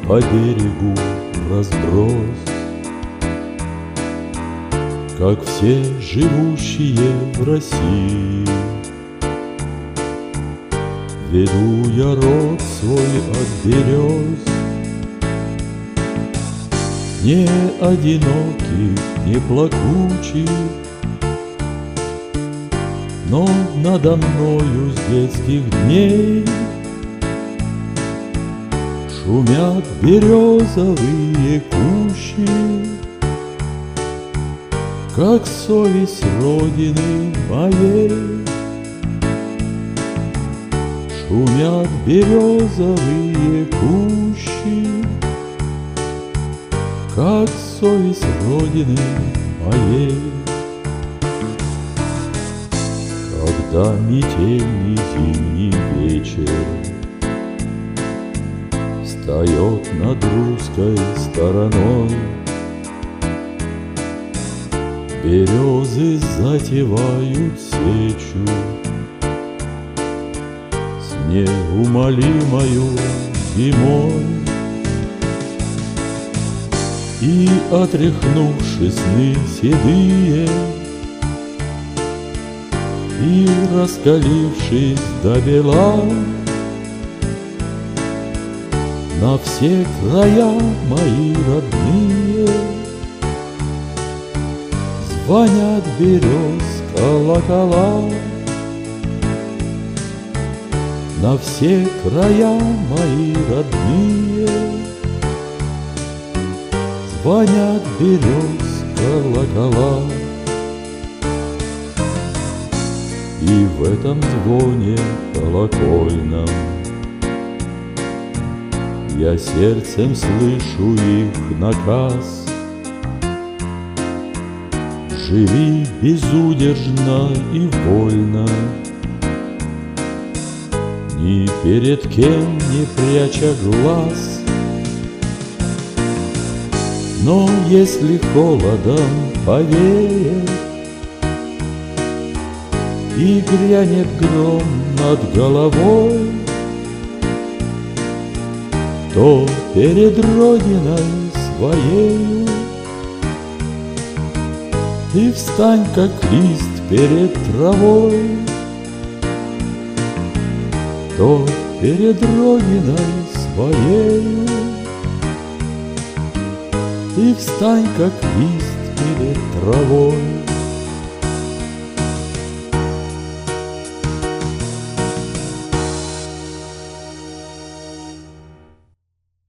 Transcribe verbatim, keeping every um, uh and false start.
по берегу разброс, как все живущие в России. Веду я род свой от берез, не одиноких, не плакучих, но надо мною с детских дней шумят березовые кущи, как совесть Родины моей. Шумят березовые кущи, как совесть Родины моей. Когда метельный зимний вечер встает над русской стороной, березы затевают сечу с неумолимою зимой. И, отряхнувши сны седые, и раскалившись до бела, на все края мои родные звонят берез колокола. На все края мои родные звонят берез колокола. И в этом звоне колокольном я сердцем слышу их наказ: живи безудержно и вольно, ни перед кем не пряча глаз. Но если холодом повеет и грянет гром над головой, то перед Родиной своею ты встань, как лист перед травой, то перед Родиной своею ты встань, как лист перед травой.